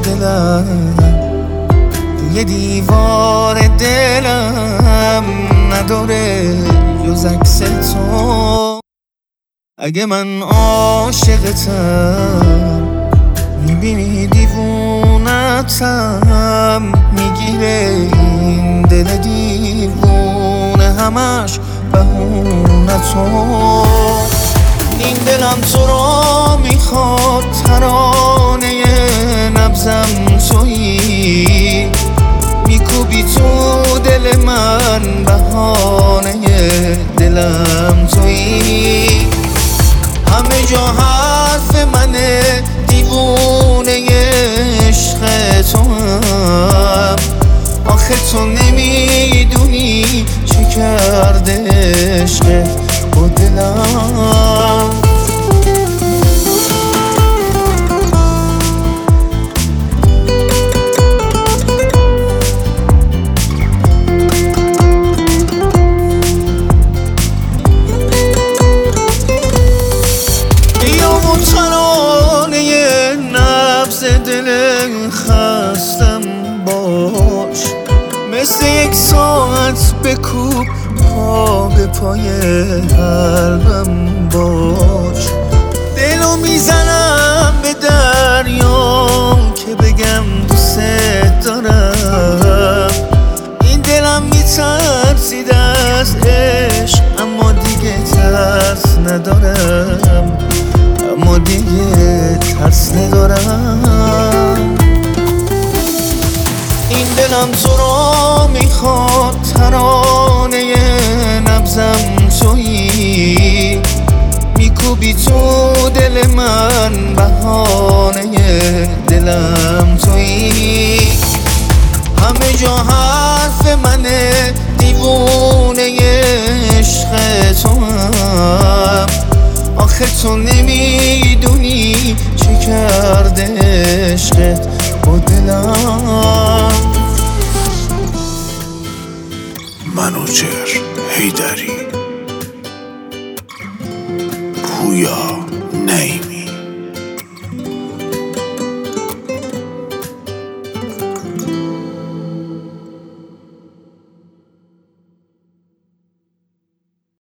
دلم، یه دیوار دلم نداره جز عکس تو. اگه من عاشقتم میبینی دیوونتم، میگیره این دل دیوونه همش بهونه تو. این دلم تو را میخواد، ترانه نبضم تویی، میکوبی تو دل من، بهانه دلم تویی. همه جا حرف منه، دیوونه عشق تو هم. آخه تو نمیدونی چه کرده عشق با دلم. ترانه نبض دل خستم باش، مثل یک ساعت بکوب پا به پای قلبم باش. دلو میزنم به دریا که بگم دوست دارم. این دلم میترسید از عشق، اما دیگه ترس ندارم، اما دیگه ترس ندارم. این دلم تو را میخواد، ترانه نبضم تویی، میکوبی تو دل من، بهانه دلم تویی. همه جا حرف منه، دیوونه عشق تو هم. آخه تو نمیدونی چه کرده عشقت با دلم. منوچهر حیدری، پویا.